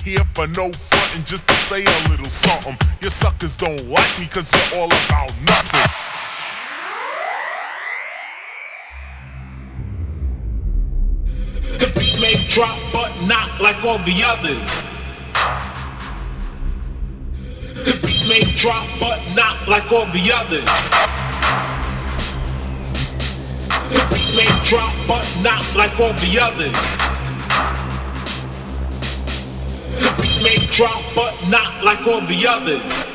here for no frontin', just to say a little something. You suckers don't like me cause you're all about nothing. The beat may drop but not like all the others. The beat may drop but not like all the others. The beat may drop but not like all the others. The beat may drop but not like all the others.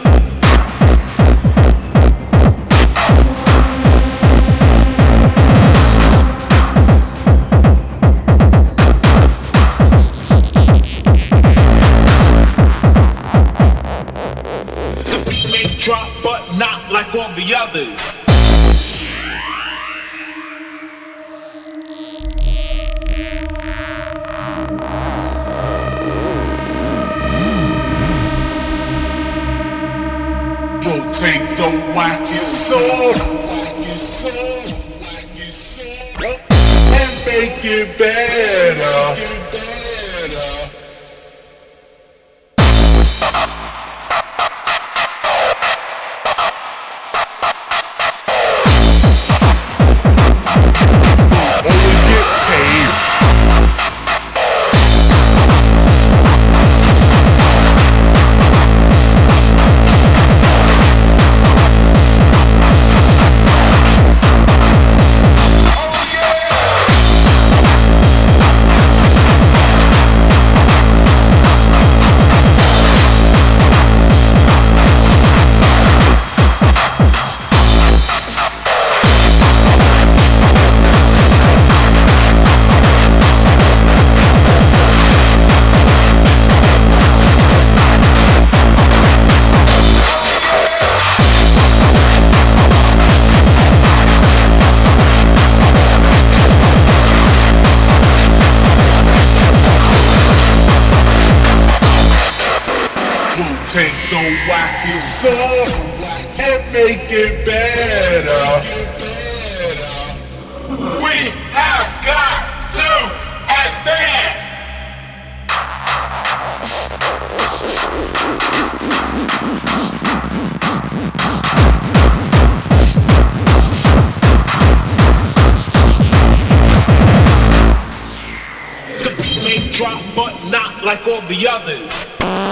The beat may drop but not like all the others. Take the wackest song and make it better. Only get paid. Take the wackest song and make it better. We have got to advance. The beat may drop but not like all the others.